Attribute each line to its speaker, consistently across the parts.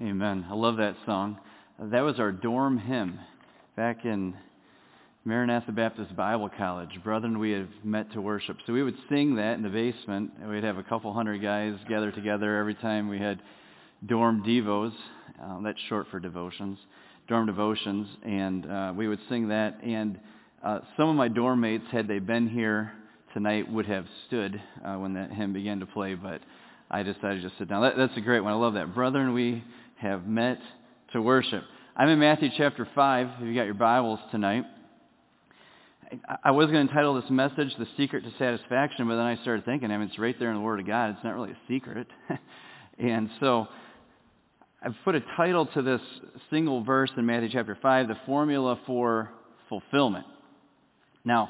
Speaker 1: Amen. I love that song. That was our dorm hymn back in Maranatha Baptist Bible College. Brethren, we have met to worship. So we would sing that in the basement, and we'd have a couple hundred guys gather together every time we had dorm devos. That's short for devotions. Dorm devotions. And we would sing that. And some of my dorm mates, had they been here tonight, would have stood when that hymn began to play, but I decided to just sit down. That's a great one. I love that. Brethren, we have met to worship. I'm in Matthew chapter 5, if you got your Bibles tonight. I was going to entitle this message, The Secret to Satisfaction, but then I started thinking, it's right there in the Word of God. It's not really a secret. And so I've put a title to this single verse in Matthew chapter 5, The Formula for Fulfillment. Now,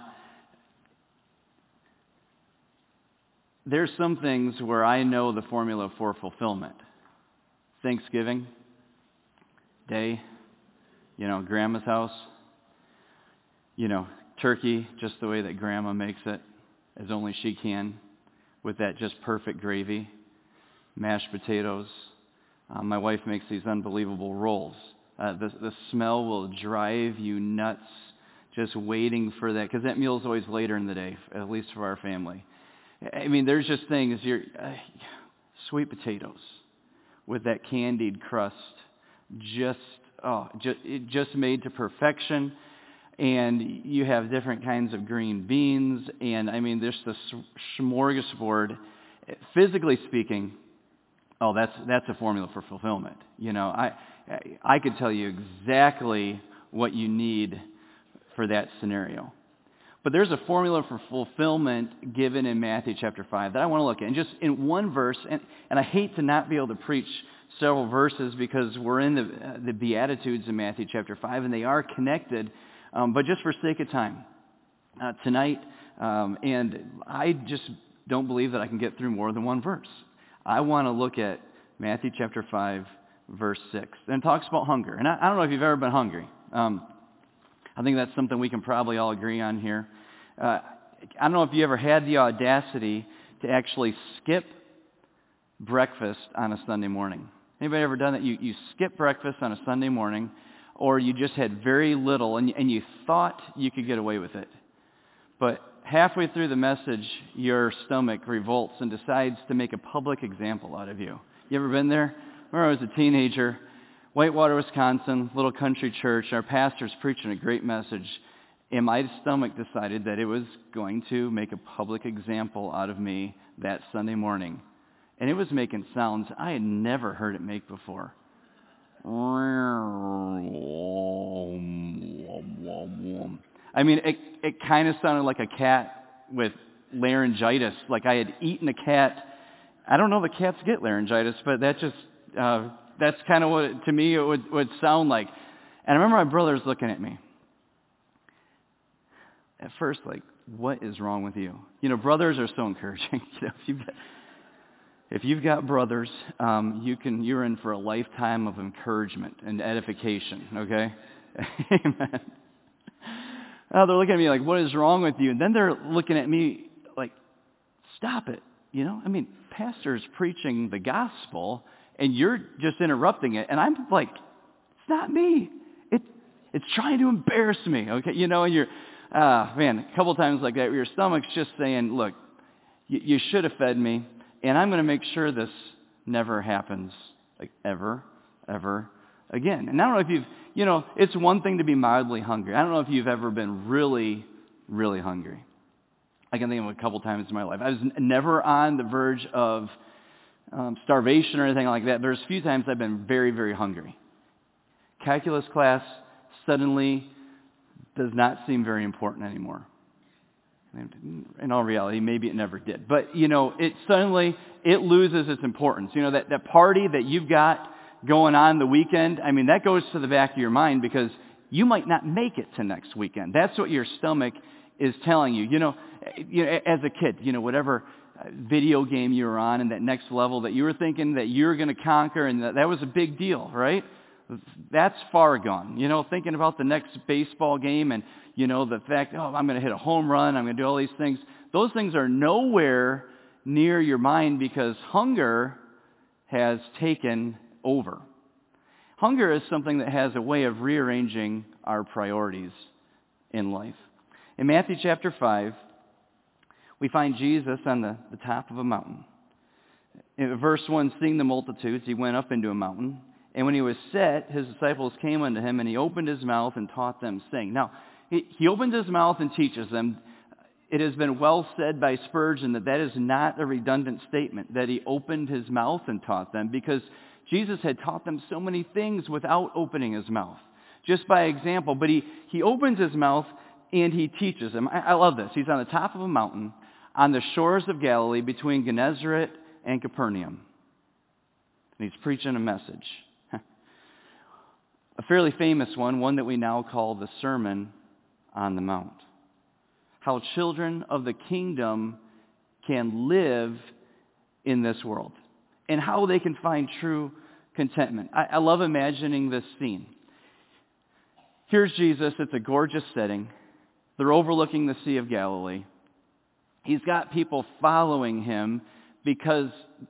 Speaker 1: there's some things where I know the formula for fulfillment. Thanksgiving Day, Grandma's house, turkey, just the way that Grandma makes it, as only she can, with that just perfect gravy, mashed potatoes. My wife makes these unbelievable rolls. The smell will drive you nuts just waiting for that, because that meal's always later in the day, at least for our family. There's just things, sweet potatoes with that candied crust, just made to perfection. And you have different kinds of green beans, and there's the smorgasbord. Physically speaking, that's a formula for fulfillment. I could tell you exactly what you need for that scenario. But there's a formula for fulfillment given in Matthew chapter 5 that I want to look at. And just in one verse, and I hate to not be able to preach several verses because we're in the Beatitudes in Matthew chapter 5, and they are connected, but just for sake of time tonight, and I just don't believe that I can get through more than one verse. I want to look at Matthew chapter 5, verse 6. And it talks about hunger. And I don't know if you've ever been hungry. I think that's something we can probably all agree on here. I don't know if you ever had the audacity to actually skip breakfast on a Sunday morning. Anybody ever done that? You skip breakfast on a Sunday morning, or you just had very little, and you thought you could get away with it. But halfway through the message, your stomach revolts and decides to make a public example out of you. You ever been there? When I was a teenager, Whitewater, Wisconsin, little country church, our pastor's preaching a great message, and my stomach decided that it was going to make a public example out of me that Sunday morning. And it was making sounds I had never heard it make before. It kind of sounded like a cat with laryngitis, like I had eaten a cat. I don't know that cats get laryngitis, but that just... that's kind of what, to me, it would sound like. And I remember my brothers looking at me. At first, what is wrong with you? Brothers are so encouraging. If you've got brothers, you're in for a lifetime of encouragement and edification, okay? Amen. They're looking at me like, what is wrong with you? And then they're looking at me like, stop it. Pastor's preaching the gospel, and you're just interrupting it. And I'm like, it's not me. It's trying to embarrass me, okay? And you're, a couple times like that, where your stomach's just saying, look, you should have fed me, and I'm going to make sure this never happens, ever again. And I don't know if you've, it's one thing to be mildly hungry. I don't know if you've ever been really, really hungry. I can think of a couple times in my life. I was never on the verge of starvation or anything like that. There's a few times I've been very, very hungry. Calculus class suddenly does not seem very important anymore. In all reality, maybe it never did. But, it loses its importance. That party that you've got going on the weekend, that goes to the back of your mind because you might not make it to next weekend. That's what your stomach is telling you. As a kid, whatever video game you were on and that next level that you were thinking that you were going to conquer, and that was a big deal, right? That's far gone. Thinking about the next baseball game and, the fact, I'm going to hit a home run, I'm going to do all these things. Those things are nowhere near your mind because hunger has taken over. hunger is something that has a way of rearranging our priorities in life. In Matthew chapter 5, we find Jesus on the top of a mountain. In verse 1, seeing the multitudes, he went up into a mountain. And when he was set, his disciples came unto him, and he opened his mouth and taught them, saying. Now, he opens his mouth and teaches them. It has been well said by Spurgeon that is not a redundant statement, that he opened his mouth and taught them, because Jesus had taught them so many things without opening his mouth, just by example. But he opens his mouth and he teaches them. I love this. He's on the top of a mountain on the shores of Galilee between Gennesaret and Capernaum. And he's preaching a message. A fairly famous one that we now call the Sermon on the Mount. How children of the kingdom can live in this world, and how they can find true contentment. I love imagining this scene. Here's Jesus. It's a gorgeous setting. They're overlooking the Sea of Galilee. He's got people following him because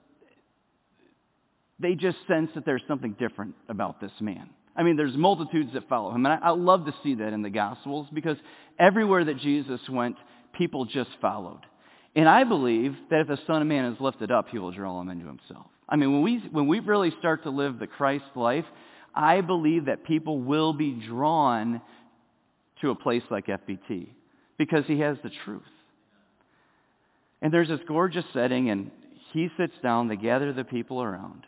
Speaker 1: they just sense that there's something different about this man. I mean, there's multitudes that follow him. And I love to see that in the Gospels, because everywhere that Jesus went, people just followed. And I believe that if the Son of Man is lifted up, he will draw them into himself. I mean, when we really start to live the Christ life, I believe that people will be drawn to a place like FBT, because he has the truth. And there's this gorgeous setting, and he sits down, they gather the people around.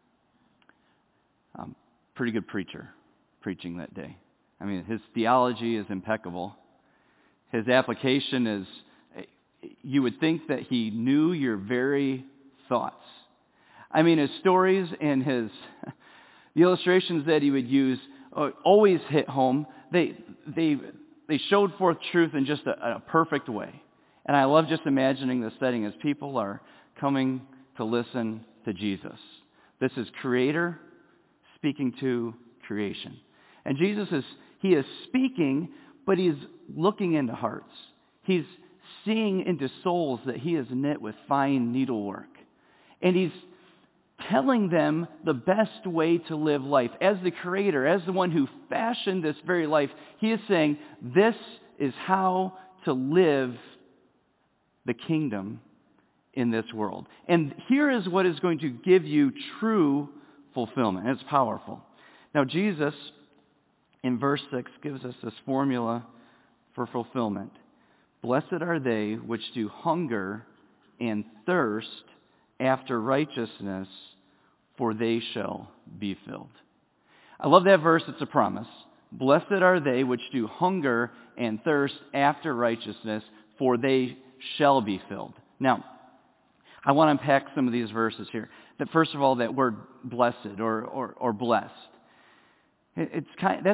Speaker 1: Pretty good preacher preaching that day. I mean, his theology is impeccable. His application is, you would think that he knew your very thoughts. I mean, his stories and the illustrations that he would use always hit home. They showed forth truth in just a perfect way. And I love just imagining the setting as people are coming to listen to Jesus. This is Creator speaking to creation. And Jesus is speaking, but he's looking into hearts. He's seeing into souls that he has knit with fine needlework. And he's telling them the best way to live life. As the Creator, as the one who fashioned this very life, he is saying, this is how to live the kingdom in this world. And here is what is going to give you true fulfillment. It's powerful. Now, Jesus, in verse 6, gives us this formula for fulfillment. Blessed are they which do hunger and thirst after righteousness, for they shall be filled. I love that verse. It's a promise. Blessed are they which do hunger and thirst after righteousness, for they shall be filled. Now, I want to unpack some of these verses here. That first of all, that word blessed or blessed. It's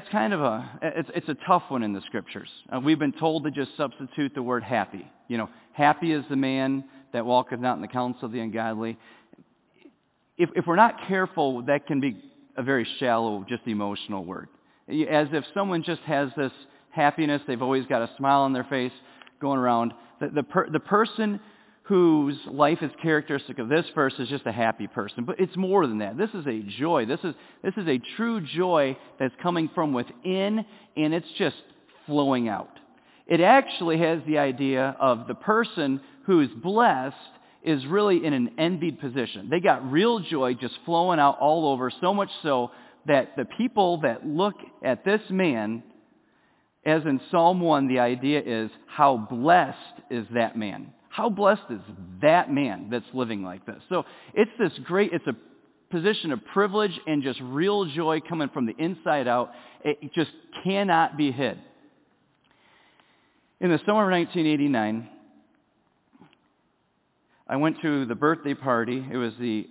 Speaker 1: a tough one in the Scriptures. We've been told to just substitute the word happy. You know, happy is the man that walketh not in the counsel of the ungodly. If we're not careful, that can be a very shallow, just emotional word. As if someone just has this happiness, they've always got a smile on their face going around. The person whose life is characteristic of this verse is just a happy person. But it's more than that. This is a joy. This is a true joy that's coming from within, and it's just flowing out. It actually has the idea of the person who is blessed is really in an envied position. They got real joy just flowing out all over, so much so that the people that look at this man, as in Psalm 1, the idea is, how blessed is that man? How blessed is that man that's living like this? So it's a position of privilege and just real joy coming from the inside out. It just cannot be hid. In the summer of 1989, I went to the birthday party. It was the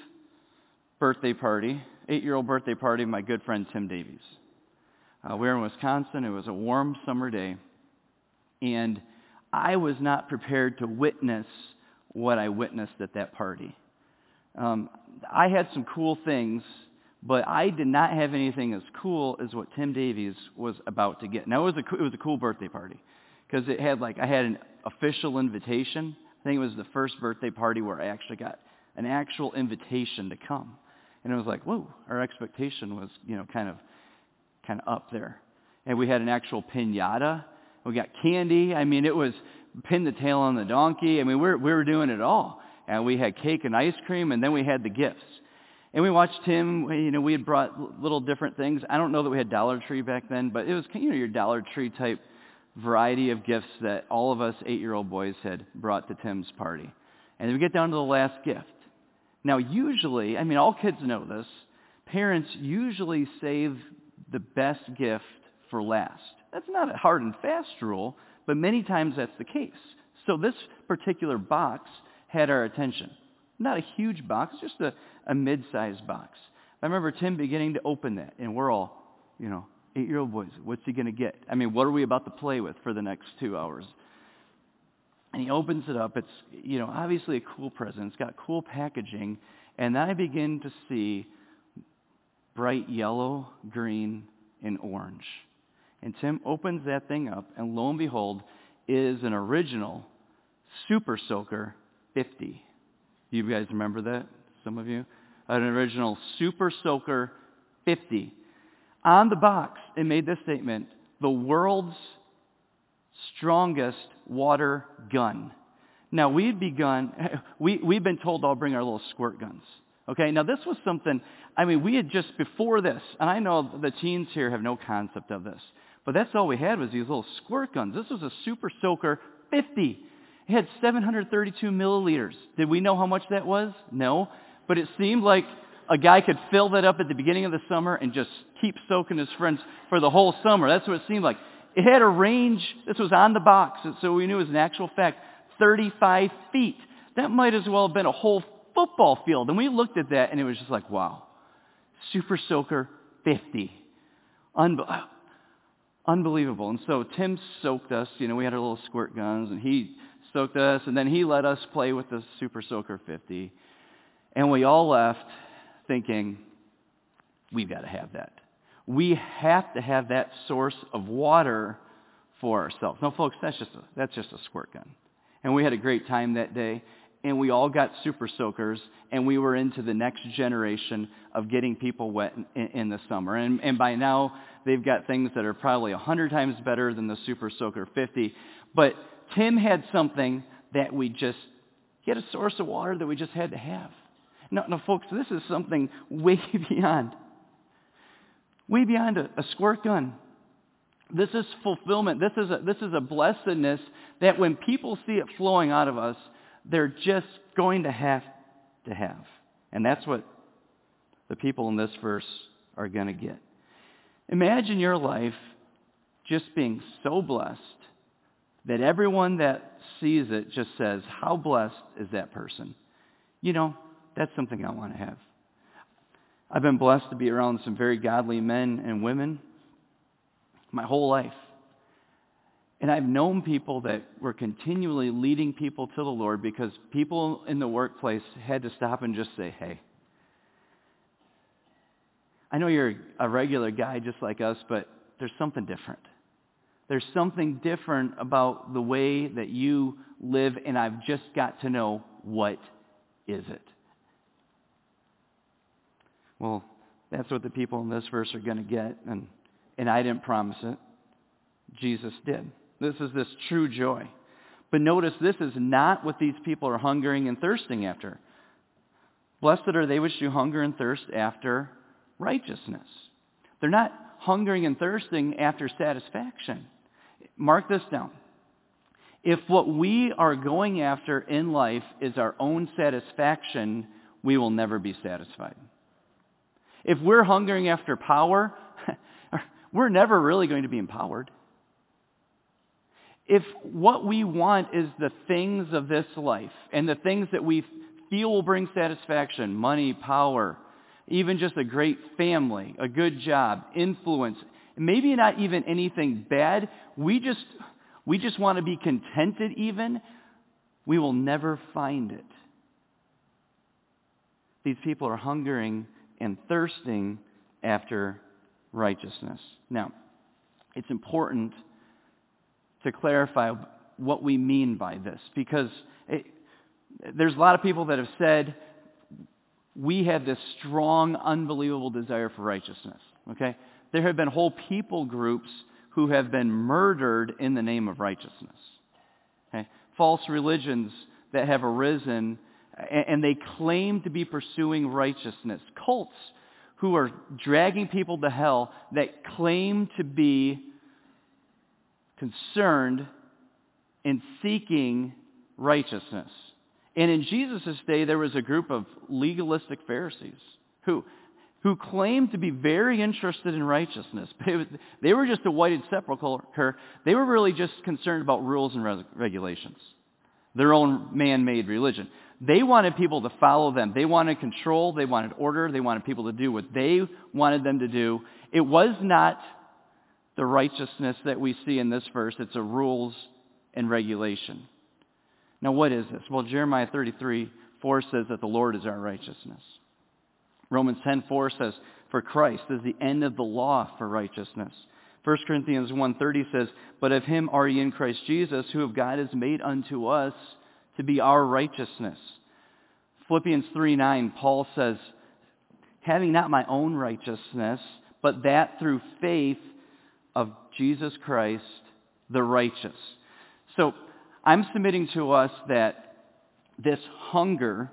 Speaker 1: 8-year-old birthday party of my good friend Tim Davies. We were in Wisconsin. It was a warm summer day. And I was not prepared to witness what I witnessed at that party. I had some cool things, but I did not have anything as cool as what Tim Davies was about to get. Now, it was a cool birthday party because I had an official invitation. I think it was the first birthday party where I actually got an actual invitation to come. And it was like, whoa, our expectation was, kind of up there. And we had an actual piñata. We got candy. I mean, it was pin the tail on the donkey. I mean, we were doing it all. And we had cake and ice cream, and then we had the gifts. And we watched him. We had brought little different things. I don't know that we had Dollar Tree back then, but it was, your Dollar Tree type variety of gifts that all of us 8-year-old boys had brought to Tim's party. And then we get down to the last gift. Now, usually, all kids know this, parents usually save the best gift for last. That's not a hard and fast rule, but many times that's the case. So this particular box had our attention. Not a huge box, just a mid-sized box. I remember Tim beginning to open that, and we're all, 8-year-old boys, what's he going to get? What are we about to play with for the next 2 hours? And he opens it up. It's, obviously a cool present. It's got cool packaging. And then I begin to see bright yellow, green, and orange. And Tim opens that thing up, and lo and behold, is an original Super Soaker 50. You guys remember that? Some of you? An original Super Soaker 50. On the box, it made this statement, the world's strongest water gun. Now, we've been told to all bring our little squirt guns. Okay, now this was something, we had just before this, and I know the teens here have no concept of this, but that's all we had was these little squirt guns. This was a Super Soaker 50. It had 732 milliliters. Did we know how much that was? No, but it seemed like a guy could fill that up at the beginning of the summer and just keep soaking his friends for the whole summer. That's what it seemed like. It had a range, this was on the box, so we knew it was an actual fact, 35 feet. That might as well have been a whole football field. And we looked at that, and it was just like, wow, Super Soaker 50. Unbelievable. And so Tim soaked us. We had our little squirt guns, and he soaked us, and then he let us play with the Super Soaker 50. And we all left thinking, we've got to have that. We have to have that source of water for ourselves. No, folks, that's just a squirt gun. And we had a great time that day, and we all got Super Soakers, and we were into the next generation of getting people wet in the summer. And by now, they've got things that are probably 100 times better than the Super Soaker 50. But Tim had something that he had a source of water that we just had to have. No, folks, this is something way beyond a squirt gun. This is fulfillment. This is a blessedness that when people see it flowing out of us, they're just going to have. And that's what the people in this verse are going to get. Imagine your life just being so blessed that everyone that sees it just says, how blessed is that person? That's something I want to have. I've been blessed to be around some very godly men and women my whole life. And I've known people that were continually leading people to the Lord because people in the workplace had to stop and just say, hey, I know you're a regular guy just like us, but there's something different. There's something different about the way that you live, and I've just got to know, what is it? Well, that's what the people in this verse are going to get, and I didn't promise it. Jesus did. This is this true joy. But notice, this is not what these people are hungering and thirsting after. Blessed are they which do hunger and thirst after righteousness. They're not hungering and thirsting after satisfaction. Mark this down. If what we are going after in life is our own satisfaction, we will never be satisfied. If we're hungering after power, we're never really going to be empowered. If what we want is the things of this life and the things that we feel will bring satisfaction, money, power, even just a great family, a good job, influence, maybe not even anything bad, we just want to be contented even, we will never find it. These people are hungering and thirsting after righteousness. Now, it's important to clarify what we mean by this, because there's a lot of people that have said, we have this strong, unbelievable desire for righteousness. Okay? There have been whole people groups who have been murdered in the name of righteousness. Okay? False religions that have arisen, and they claim to be pursuing righteousness. Cults who are dragging people to hell that claim to be concerned in seeking righteousness. And in Jesus' day, there was a group of legalistic Pharisees who claimed to be very interested in righteousness. They were just a whited sepulcher. They were really just concerned about rules and regulations, their own man-made religion. They wanted people to follow them. They wanted control. They wanted order. They wanted people to do what they wanted them to do. It was not the righteousness that we see in this verse. It's a rules and regulation. Now, what is this? Well, Jeremiah 33:4 says that the Lord is our righteousness. Romans 10:4 says, for Christ is the end of the law for righteousness. 1 Corinthians 1:30 says, but of him are ye in Christ Jesus, who of God is made unto us to be our righteousness. Philippians 3:9, Paul says, having not my own righteousness, but that through faith of Jesus Christ, the righteous. So I'm submitting to us that this hunger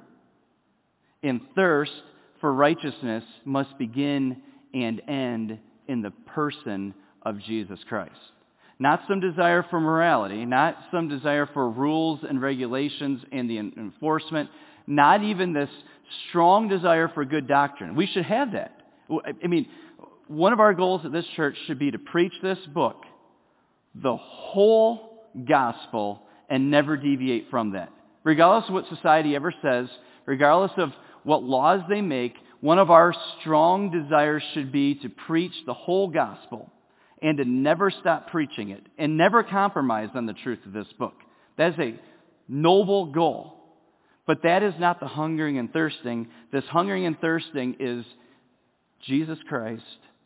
Speaker 1: and thirst for righteousness must begin and end in the person of Jesus Christ. Not some desire for morality, not some desire for rules and regulations and the enforcement, not even this strong desire for good doctrine. We should have that. I mean, one of our goals at this church should be to preach this book, the whole gospel, and never deviate from that. Regardless of what society ever says, regardless of what laws they make, one of our strong desires should be to preach the whole gospel and to never stop preaching it and never compromise on the truth of this book. That is a noble goal. But that is not the hungering and thirsting. This hungering and thirsting is Jesus Christ,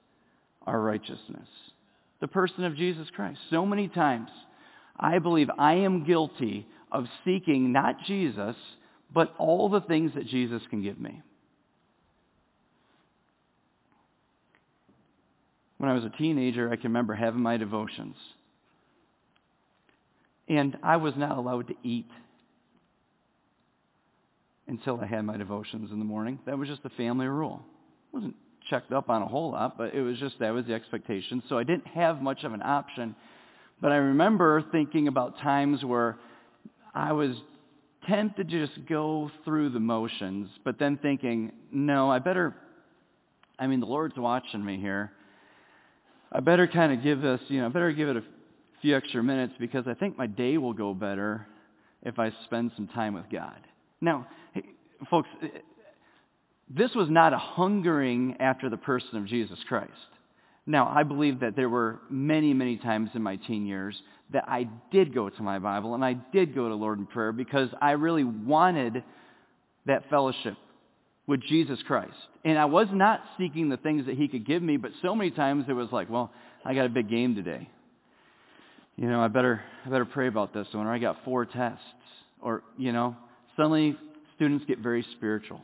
Speaker 1: our righteousness. The person of Jesus Christ. So many times, I believe I am guilty of seeking not Jesus, but all the things that Jesus can give me. When I was a teenager, I can remember having my devotions. And I was not allowed to eat until I had my devotions in the morning. That was just the family rule. I wasn't checked up on a whole lot, but it was just that was the expectation. So I didn't have much of an option. But I remember thinking about times where I was tempted to just go through the motions, but then thinking, no, the Lord's watching me here. I better kind of give this, I better give it a few extra minutes because I think my day will go better if I spend some time with God. Now, hey, folks, this was not a hungering after the person of Jesus Christ. Now, I believe that there were many, many times in my teen years that I did go to my Bible and I did go to Lord in prayer because I really wanted that fellowship with Jesus Christ. And I was not seeking the things that he could give me, but so many times it was like, well, I got a big game today. I better pray about this one, or I got 4 tests. Or, suddenly students get very spiritual.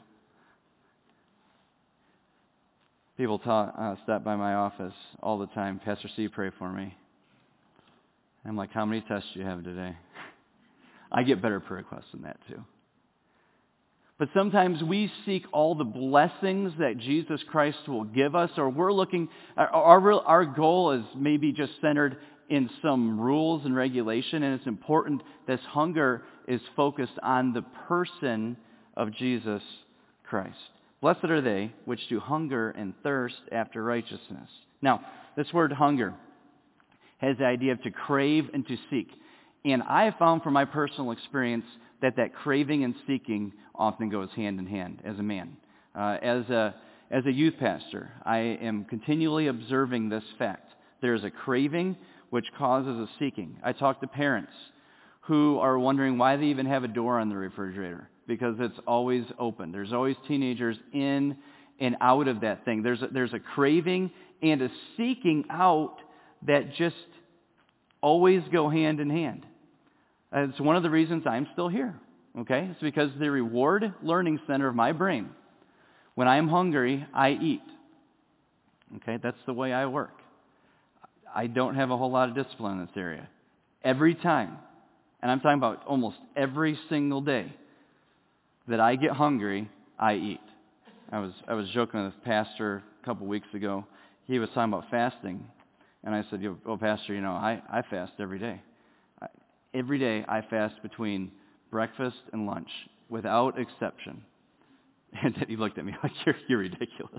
Speaker 1: People stop by my office all the time, Pastor C, pray for me. I'm like, how many tests do you have today? I get better prayer requests than that too. But sometimes we seek all the blessings that Jesus Christ will give us, or we're looking, our goal is maybe just centered in some rules and regulation, and it's important this hunger is focused on the person of Jesus Christ. Blessed are they which do hunger and thirst after righteousness. Now, this word hunger has the idea of to crave and to seek. And I have found from my personal experience that craving and seeking often goes hand in hand as a man. As a youth pastor, I am continually observing this fact. There's a craving which causes a seeking. I talk to parents who are wondering why they even have a door on the refrigerator, because it's always open. There's always teenagers in and out of that thing. There's a craving and a seeking out that just always go hand in hand. It's one of the reasons I'm still here, okay? It's because the reward learning center of my brain When I am hungry, I eat. Okay, that's the way I work. I don't have a whole lot of discipline in this area. Every time, and I'm talking about almost every single day that I get hungry, I eat. I was joking with a pastor a couple weeks ago. He was talking about fasting, and I said, "Oh, Pastor, I fast every day. Every day I fast between breakfast and lunch, without exception." And he looked at me like, "You're ridiculous."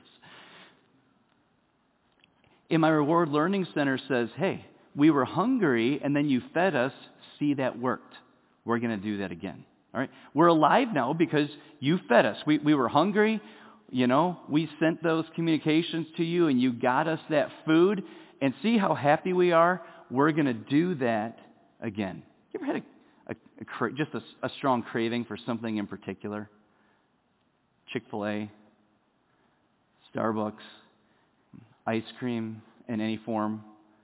Speaker 1: And my Reward Learning Center says, "Hey, we were hungry, and then you fed us. See, that worked. We're going to do that again." All right? We're alive now because you fed us. We were hungry. We sent those communications to you, and you got us that food. And see how happy we are? We're going to do that again. You ever had just a strong craving for something in particular? Chick-fil-A, Starbucks, ice cream in any form,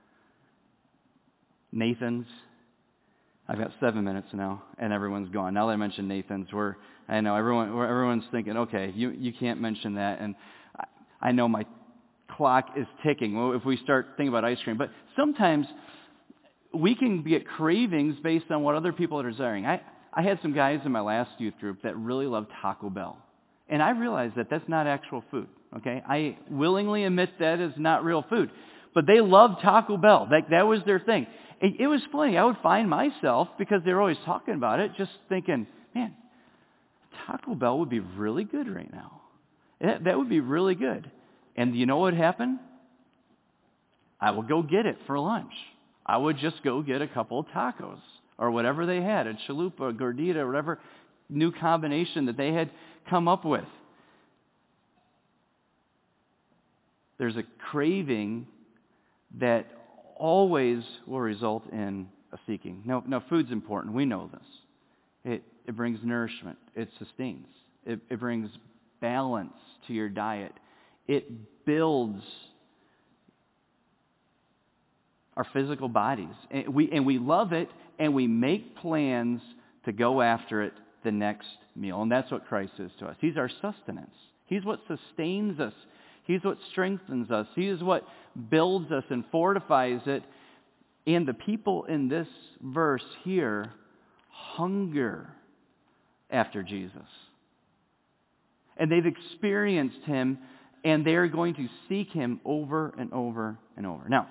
Speaker 1: Nathan's. I've got 7 minutes now, and everyone's gone. Now that I mentioned Nathan's, I know everyone's thinking, okay, you can't mention that, and I know my clock is ticking. Well, if we start thinking about ice cream, but sometimes we can get cravings based on what other people are desiring. I had some guys in my last youth group that really loved Taco Bell, and I realized that that's not actual food. Okay, I willingly admit that is not real food, but they loved Taco Bell. That was their thing. It was funny. I would find myself, because they were always talking about it, just thinking, man, Taco Bell would be really good right now. That would be really good. And you know what happened? I would go get it for lunch. I would just go get a couple of tacos or whatever they had, a chalupa, a gordita, whatever new combination that they had come up with. There's a craving that always will result in a seeking. Now, food's important. We know this. It brings nourishment. It sustains. It brings balance to your diet. It builds our physical bodies. And we love it, and we make plans to go after it the next meal. And that's what Christ is to us. He's our sustenance. He's what sustains us. He's what strengthens us. He is what builds us and fortifies it. And the people in this verse here hunger after Jesus. And they've experienced Him, and they're going to seek Him over and over and over. Now,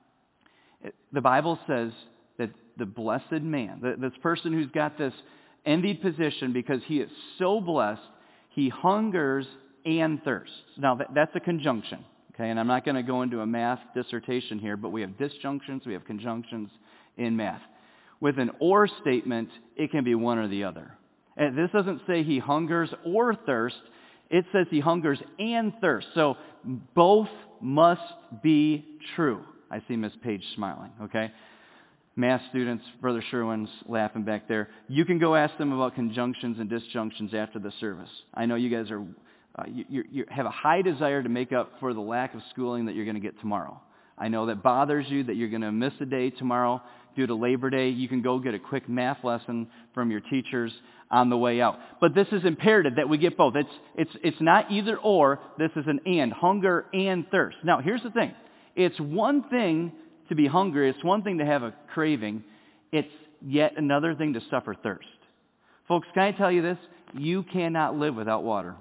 Speaker 1: the Bible says that the blessed man, this person who's got this envied position because he is so blessed, he hungers and thirsts. Now, that's a conjunction, okay? And I'm not going to go into a math dissertation here, but we have disjunctions, we have conjunctions in math. With an or statement, it can be one or the other. And this doesn't say he hungers or thirsts. It says he hungers and thirsts. So both must be true. I see Miss Page smiling, okay? Math students, Brother Sherwin's laughing back there. You can go ask them about conjunctions and disjunctions after the service. I know you guys are, you have a high desire to make up for the lack of schooling that you're going to get tomorrow. I know that bothers you, that you're going to miss a day tomorrow due to Labor Day. You can go get a quick math lesson from your teachers on the way out. But this is imperative that we get both. It's not either or. This is an and. Hunger and thirst. Now, here's the thing. It's one thing to be hungry. It's one thing to have a craving. It's yet another thing to suffer thirst. Folks, can I tell you this? You cannot live without water.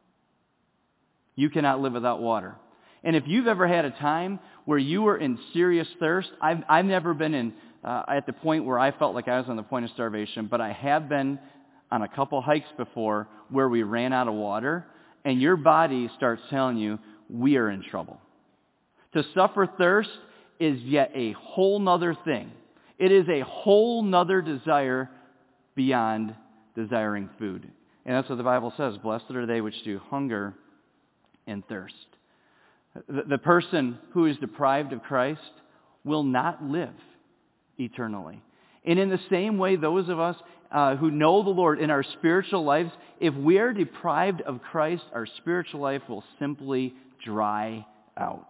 Speaker 1: You cannot live without water. And if you've ever had a time where you were in serious thirst, I've never been in at the point where I felt like I was on the point of starvation, but I have been on a couple hikes before where we ran out of water, and your body starts telling you, we are in trouble. To suffer thirst is yet a whole nother thing. It is a whole nother desire beyond desiring food. And that's what the Bible says. Blessed are they which do hunger and thirst. The person who is deprived of Christ will not live eternally. And in the same way, those of us who know the Lord in our spiritual lives, if we are deprived of Christ, our spiritual life will simply dry out.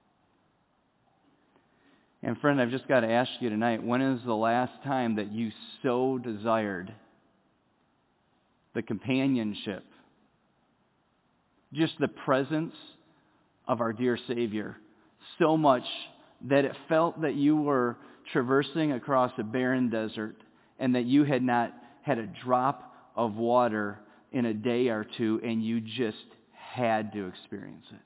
Speaker 1: And friend, I've just got to ask you tonight, when is the last time that you so desired the companionship just the presence of our dear Savior so much that it felt that you were traversing across a barren desert and that you had not had a drop of water in a day or two, and you just had to experience it.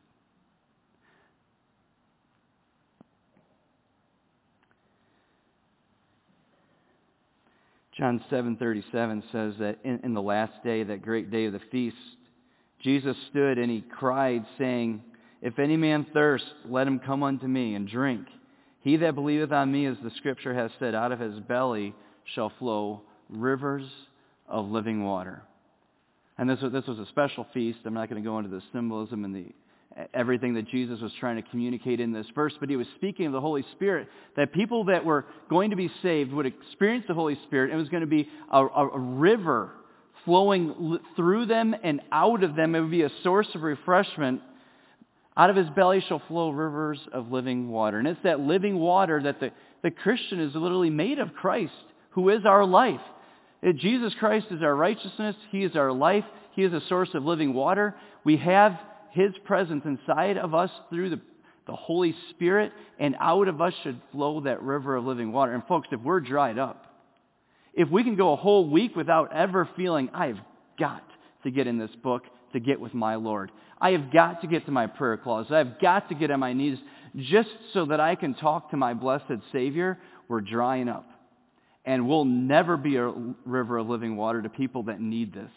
Speaker 1: John 7:37 says that in the last day, that great day of the feast, Jesus stood and he cried, saying, "If any man thirst, let him come unto me and drink. He that believeth on me, as the Scripture has said, out of his belly shall flow rivers of living water." And this was a special feast. I'm not going to go into the symbolism and everything that Jesus was trying to communicate in this verse, but he was speaking of the Holy Spirit, that people that were going to be saved would experience the Holy Spirit, and it was going to be a river flowing through them and out of them. It would be a source of refreshment. Out of his belly shall flow rivers of living water. And it's that living water that the Christian is literally made of Christ, who is our life. Jesus Christ is our righteousness. He is our life. He is a source of living water. We have his presence inside of us through the Holy Spirit, and out of us should flow that river of living water. And folks, if we're dried up, if we can go a whole week without ever feeling, I've got to get in this book to get with my Lord. I have got to get to my prayer closet. I've got to get on my knees just so that I can talk to my blessed Savior. We're drying up. And we'll never be a river of living water to people that need this.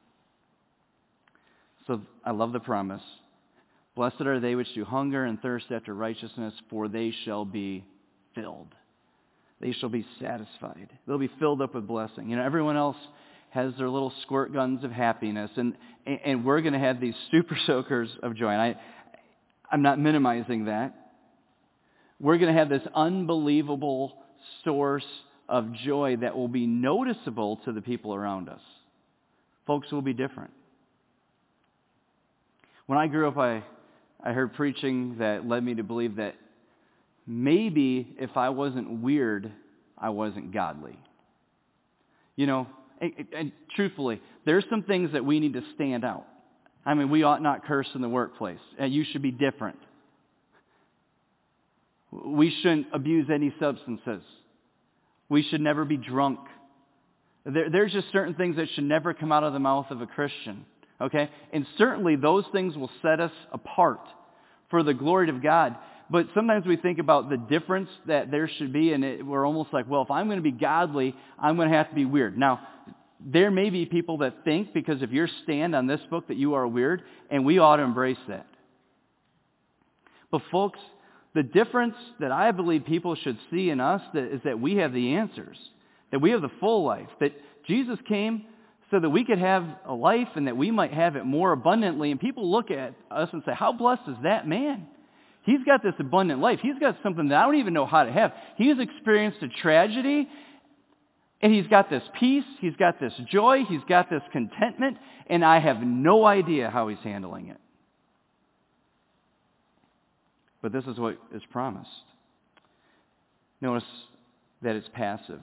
Speaker 1: So I love the promise. Blessed are they which do hunger and thirst after righteousness, for they shall be filled. They shall be satisfied. They'll be filled up with blessing. You know, everyone else has their little squirt guns of happiness, and we're going to have these super soakers of joy. And I'm not minimizing that. We're going to have this unbelievable source of joy that will be noticeable to the people around us. Folks will be different. When I grew up, I heard preaching that led me to believe that maybe if I wasn't weird, I wasn't godly. You know, and truthfully, there's some things that we need to stand out. I mean, we ought not curse in the workplace. You should be different. We shouldn't abuse any substances. We should never be drunk. There's just certain things that should never come out of the mouth of a Christian. Okay? And certainly those things will set us apart for the glory of God. But sometimes we think about the difference that there should be, and we're almost like, well, if I'm going to be godly, I'm going to have to be weird. Now, there may be people that think, because of your stand on this book, that you are weird, and we ought to embrace that. But folks, the difference that I believe people should see in us is that we have the answers, that we have the full life, that Jesus came so that we could have a life and that we might have it more abundantly. And people look at us and say, how blessed is that man? He's got this abundant life. He's got something that I don't even know how to have. He's experienced a tragedy, and he's got this peace, he's got this joy, he's got this contentment, and I have no idea how he's handling it. But this is what is promised. Notice that it's passive.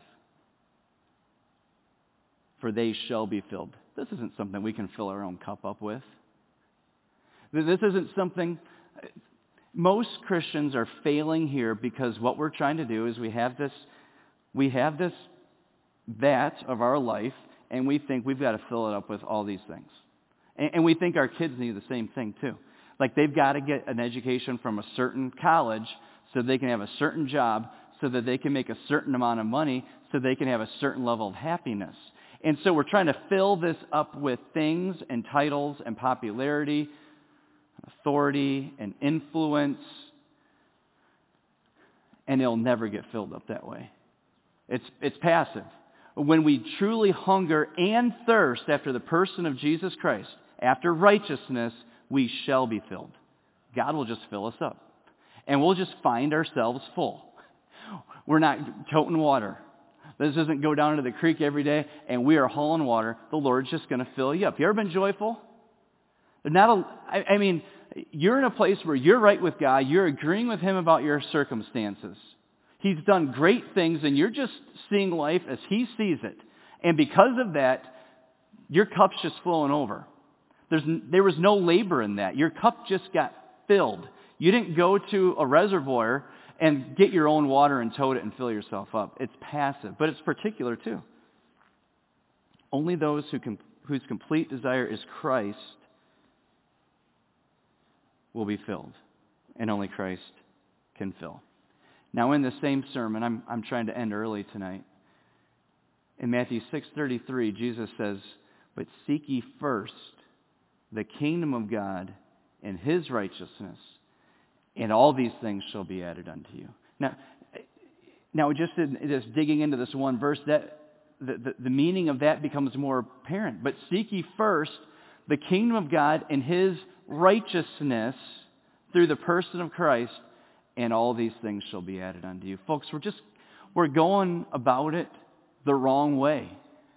Speaker 1: For they shall be filled. This isn't something we can fill our own cup up with. This isn't something... Most Christians are failing here because what we're trying to do is we have this vat of our life, and we think we've got to fill it up with all these things. And we think our kids need the same thing too. Like they've got to get an education from a certain college so they can have a certain job, so that they can make a certain amount of money, so they can have a certain level of happiness. And so we're trying to fill this up with things and titles and popularity, authority and influence, and it'll never get filled up that way. It's passive. When we truly hunger and thirst after the person of Jesus Christ, after righteousness, we shall be filled. God will just fill us up. And we'll just find ourselves full. We're not toting water. This doesn't go down to the creek every day and we are hauling water. The Lord's just going to fill you up. You ever been joyful? I mean, you're in a place where you're right with God. You're agreeing with Him about your circumstances. He's done great things and you're just seeing life as He sees it. And because of that, your cup's just flowing over. There was no labor in that. Your cup just got filled. You didn't go to a reservoir and get your own water and tote it and fill yourself up. It's passive, but it's particular too. Only those whose complete desire is Christ will be filled, and only Christ can fill. Now, in the same sermon, I'm trying to end early tonight. In Matthew 6:33, Jesus says, "But seek ye first the kingdom of God and His righteousness, and all these things shall be added unto you." Now, just digging into this one verse, that the meaning of that becomes more apparent. But seek ye first the kingdom of God and His righteousness through the person of Christ, and all these things shall be added unto you. Folks, we're going about it the wrong way.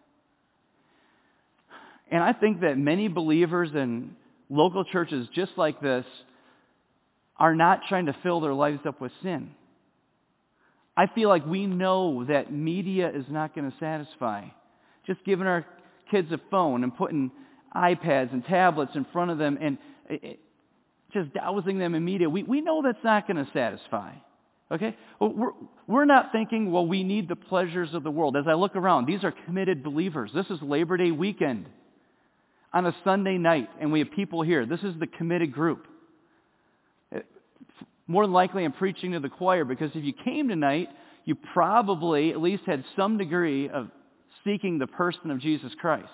Speaker 1: And I think that many believers in local churches just like this are not trying to fill their lives up with sin. I feel like we know that media is not going to satisfy. Just giving our kids a phone and putting iPads and tablets in front of them and just dousing them in media, we know that's not going to satisfy. Okay? Well, we're not thinking, well, we need the pleasures of the world. As I look around, these are committed believers. This is Labor Day weekend on a Sunday night, and we have people here. This is the committed group. More than likely, I'm preaching to the choir, because if you came tonight, you probably at least had some degree of seeking the person of Jesus Christ.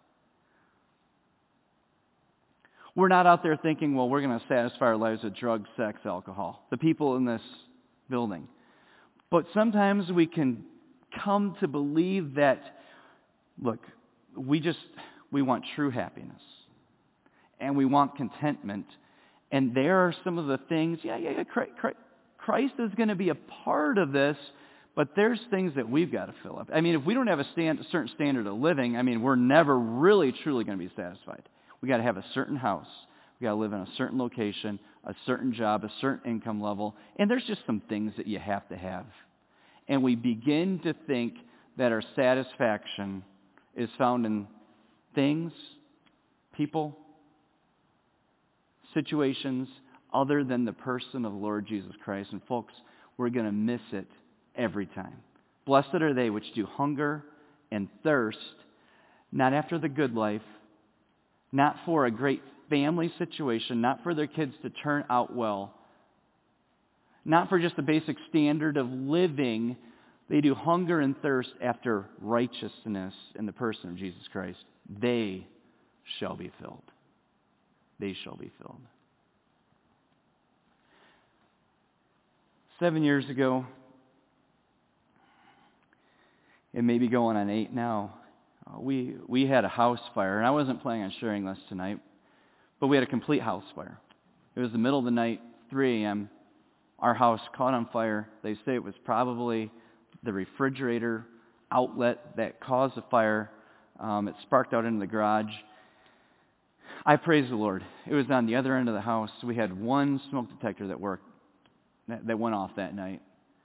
Speaker 1: We're not out there thinking, well, we're going to satisfy our lives with drugs, sex, alcohol. The people in this building. But sometimes we can come to believe that, look, we want true happiness. And we want contentment. And there are some of the things, Christ is going to be a part of this, but there's things that we've got to fill up. I mean, if we don't have a certain standard of living, we're never really, truly going to be satisfied. We got to have a certain house. We got to live in a certain location, a certain job, a certain income level. And there's just some things that you have to have. And we begin to think that our satisfaction is found in things, people, situations other than the person of the Lord Jesus Christ. And folks, we're going to miss it every time. Blessed are they which do hunger and thirst, not after the good life, not for a great family situation, not for their kids to turn out well, not for just the basic standard of living. They do hunger and thirst after righteousness in the person of Jesus Christ. They shall be filled. They shall be filled. 7 years ago, it may be going on 8 now, we had a house fire, and I wasn't planning on sharing this tonight, but we had a complete house fire. It was the middle of the night, 3 a.m., our house caught on fire. They say it was probably the refrigerator outlet that caused the fire. It sparked out into the garage. I praise the Lord. It was on the other end of the house. We had one smoke detector that went off that night.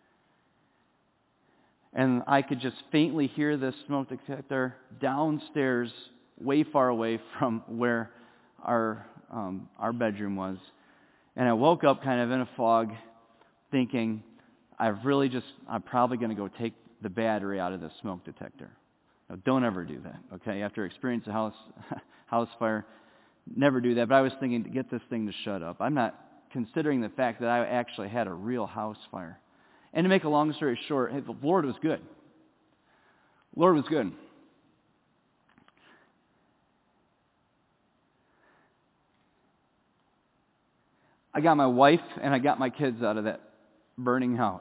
Speaker 1: And I could just faintly hear this smoke detector downstairs, way far away from where our bedroom was. And I woke up kind of in a fog, thinking, I'm probably going to go take the battery out of the smoke detector. Now, don't ever do that, okay? After experiencing a house fire, never do that. But I was thinking to get this thing to shut up. I'm not considering the fact that I actually had a real house fire. And to make a long story short, the Lord was good. The Lord was good. I got my wife and I got my kids out of that burning house.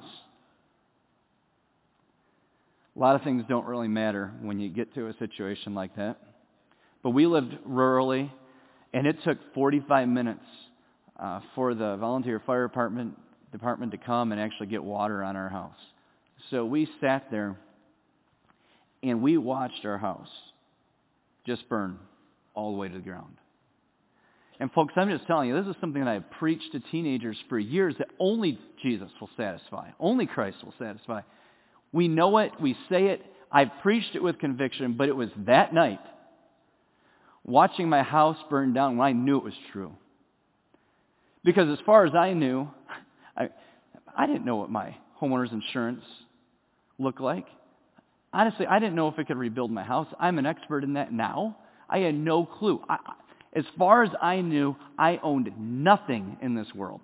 Speaker 1: A lot of things don't really matter when you get to a situation like that. But we lived rurally, and it took 45 minutes for the volunteer fire department to come and actually get water on our house. So we sat there, and we watched our house just burn all the way to the ground. And folks, I'm just telling you, this is something that I've preached to teenagers for years, that only Jesus will satisfy. Only Christ will satisfy. We know it. We say it. I've preached it with conviction, but it was that night watching my house burn down when I knew it was true. Because as far as I knew, I didn't know what my homeowner's insurance looked like. Honestly, I didn't know if it could rebuild my house. I'm an expert in that now. I had no clue. As far as I knew, I owned nothing in this world.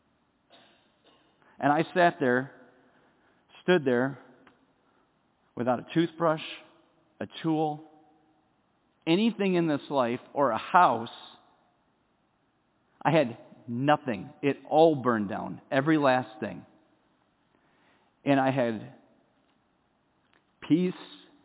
Speaker 1: And I stood there, without a toothbrush, a tool, anything in this life, or a house. I had nothing. It all burned down, every last thing. And I had peace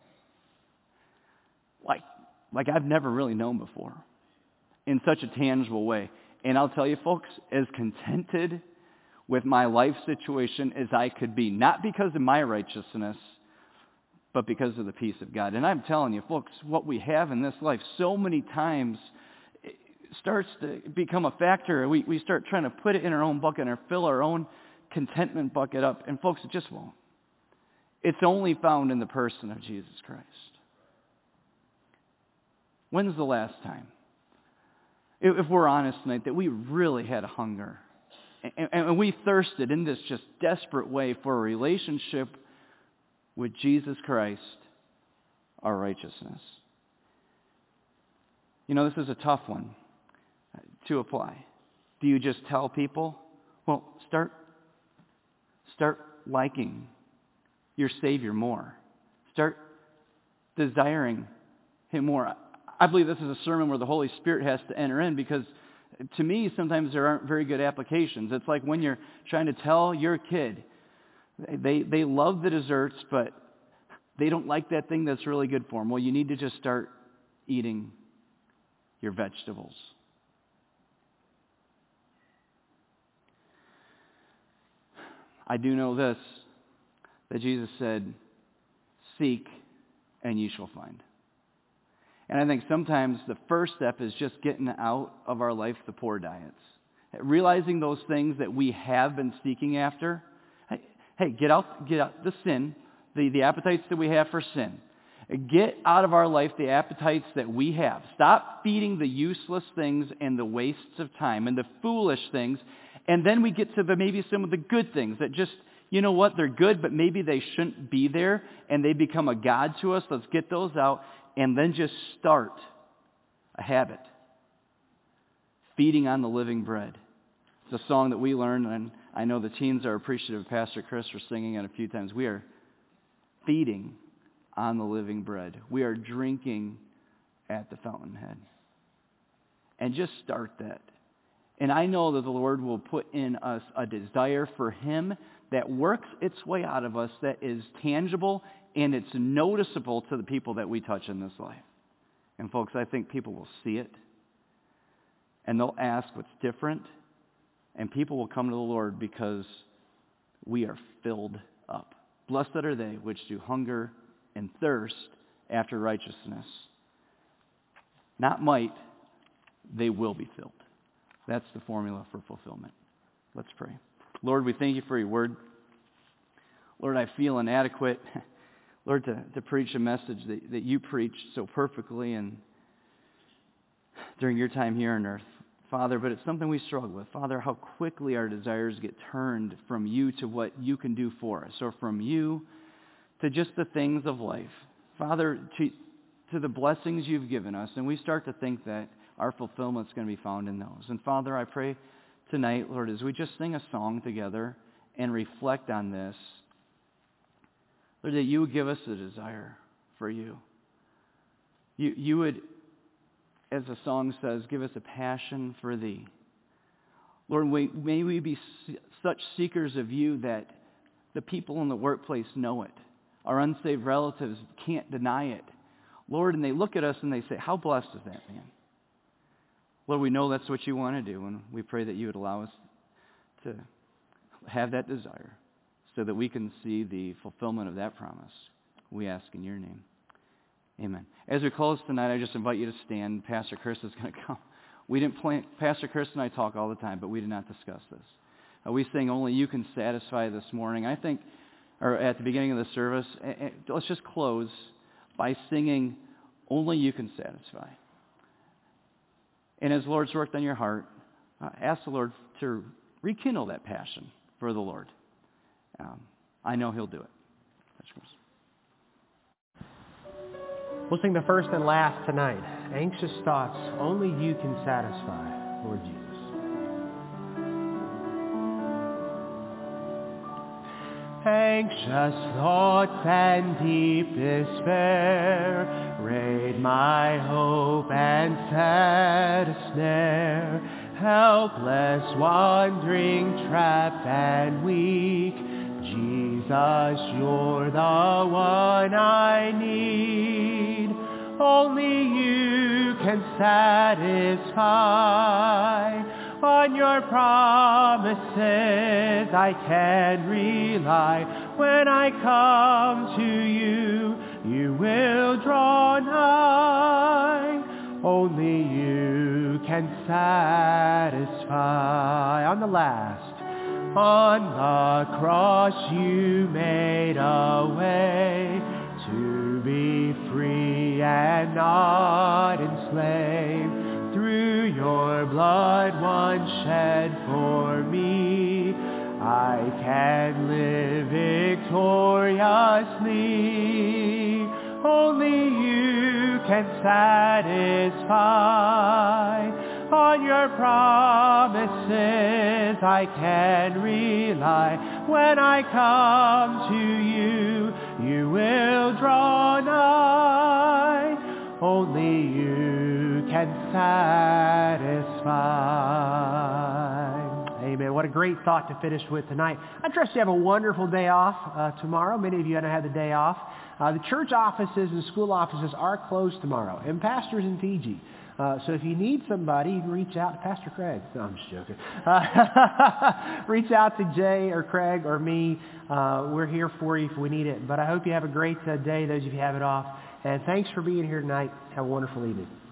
Speaker 1: like I've never really known before, in such a tangible way. And I'll tell you, folks, as contented with my life situation as I could be, not because of my righteousness, but because of the peace of God. And I'm telling you, folks, what we have in this life so many times starts to become a factor. We start trying to put it in our own bucket or fill our own contentment bucket up. And folks, it just won't. It's only found in the person of Jesus Christ. When's the last time, if we're honest tonight, that we really had a hunger and we thirsted in this just desperate way for a relationship with Jesus Christ, our righteousness? You know, this is a tough one to apply. Do you just tell people? Well, start liking your Savior more. Start desiring Him more. I believe this is a sermon where the Holy Spirit has to enter in, because to me, sometimes there aren't very good applications. It's like when you're trying to tell your kid, they love the desserts, but they don't like that thing that's really good for them. Well, you need to just start eating your vegetables. I do know this, that Jesus said, seek and you shall find. And I think sometimes the first step is just getting out of our life the poor diets. Realizing those things that we have been seeking after. Hey, get out the sin, the appetites that we have for sin. Get out of our life the appetites that we have. Stop feeding the useless things and the wastes of time and the foolish things. And then we get to maybe some of the good things that just, you know what, they're good, but maybe they shouldn't be there, and they become a god to us. Let's get those out, and then just start a habit. Feeding on the living bread. It's a song that we learned, and I know the teens are appreciative of Pastor Chris for singing it a few times. We are feeding on the living bread. We are drinking at the fountainhead. And just start that. And I know that the Lord will put in us a desire for Him that works its way out of us, that is tangible and it's noticeable to the people that we touch in this life. And folks, I think people will see it and they'll ask what's different, and people will come to the Lord because we are filled up. Blessed are they which do hunger and thirst after righteousness. Not might, they will be filled. That's the formula for fulfillment. Let's pray. Lord, we thank you for your word. Lord, I feel inadequate, Lord, to preach a message that you preached so perfectly and during your time here on earth, Father, but it's something we struggle with. Father, how quickly our desires get turned from you to what you can do for us, or from you to just the things of life. Father, to the blessings you've given us, and we start to think that our fulfillment is going to be found in those. And Father, I pray tonight, Lord, as we just sing a song together and reflect on this, Lord, that you would give us a desire for you. You would, as the song says, give us a passion for thee. Lord, may we be such seekers of you that the people in the workplace know it. Our unsaved relatives can't deny it. Lord, and they look at us and they say, how blessed is that man? Lord, we know that's what you want to do, and we pray that you would allow us to have that desire so that we can see the fulfillment of that promise. We ask in your name. Amen. As we close tonight, I just invite you to stand. Pastor Chris is going to come. We didn't plan. Pastor Chris and I talk all the time, but we did not discuss this. We sing Only You Can Satisfy this morning. I think, or at the beginning of the service, let's just close by singing Only You Can Satisfy. And as the Lord's worked on your heart, ask the Lord to rekindle that passion for the Lord. I know He'll do it.
Speaker 2: We'll sing the first and last tonight. Anxious thoughts only you can satisfy, Lord Jesus. Anxious thoughts and deep despair raid my hope and set a snare. Helpless, wandering, trapped and weak, Jesus, you're the one I need. Only you can satisfy. On your promises I can rely. When I come to you, you will draw nigh. Only you can satisfy. On the last, on the cross you made a way to be free and not enslaved. Through your blood once shed for me, I can live victoriously. Only you can satisfy. On your promises I can rely. When I come to you, you will draw nigh. Only you can satisfy. Amen. What a great thought to finish with tonight. I trust you have a wonderful day off tomorrow. Many of you don't have the day off. The church offices and school offices are closed tomorrow, and pastors in Fiji. So if you need somebody, you can reach out to Pastor Craig. No, I'm just joking. Reach out to Jay or Craig or me. We're here for you if we need it. But I hope you have a great day, those of you who have it off. And thanks for being here tonight. Have a wonderful evening.